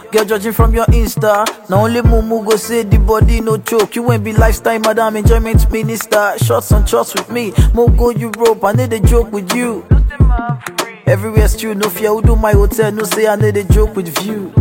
Girl judging from your Insta. Now only Mumu go say the body no choke. You ain't be lifestyle madam, enjoyment minister. Shots on shots with me. Mo go Europe, I need a joke with you. Everywhere's true, no fear. Who do my hotel? No say I need a joke with view.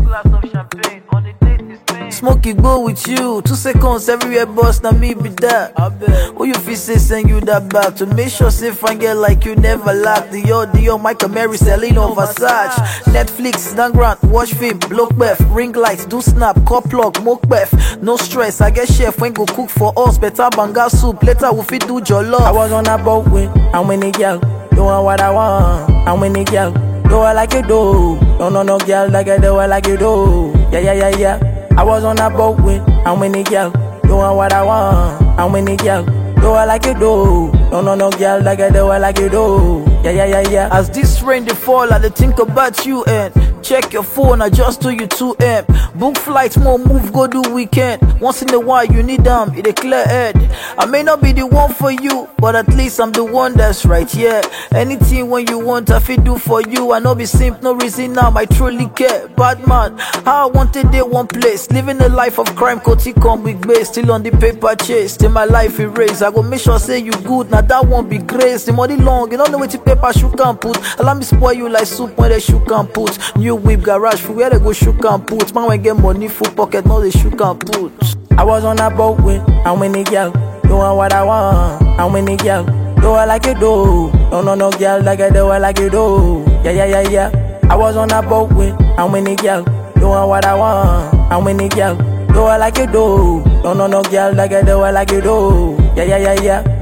Smokey go with you. 2 seconds everywhere boss, now me be that. Who you feel say send you that back to make sure say fine girl like you never lack. Dior, Michael Mary, Celine on Versace. Netflix, Dangrant, watch film, block beth, ring lights, do snap, cop plug, moke beth. No stress, I get chef when go cook for us. Better banga soup, later we fit do jollof. I was on a boat with how many girl doing what I want. How many girl do I like you do? No girl like I do I like you do. Yeah. I was on a boat with how many girl doing what I want. How many girl do I like you do? No girl like I do I like you do. Yeah. As this rain they fall, I dey think about you and check your phone, adjust to you 2M. Book flights, more move, go do weekend. Once in a while you need them, it a clear head. I may not be the one for you, but at least I'm the one that's right, yeah. Anything when you want, I feel do for you. I know be simp, no reason now, I truly care. Bad man, how I wanted day one place. Living a life of crime, Koti come with base. Still on the paper chase, till my life erase. I go make sure say you good, now that won't be grace. The money long, you don't know what the paper shoe can put. Allow me spoil you like soup when they shoe can put. New whip garage, for where they go shoe can put. Man when get money full pocket, no they shoe can put. I was on a boat with how many girl doing what I want. How many girl do I like you do? No girl like I do I like you do. Yeah. I was on a boat with how many girl doing what I want. How many girl do I like you do? No girl like I do I like you do. Yeah.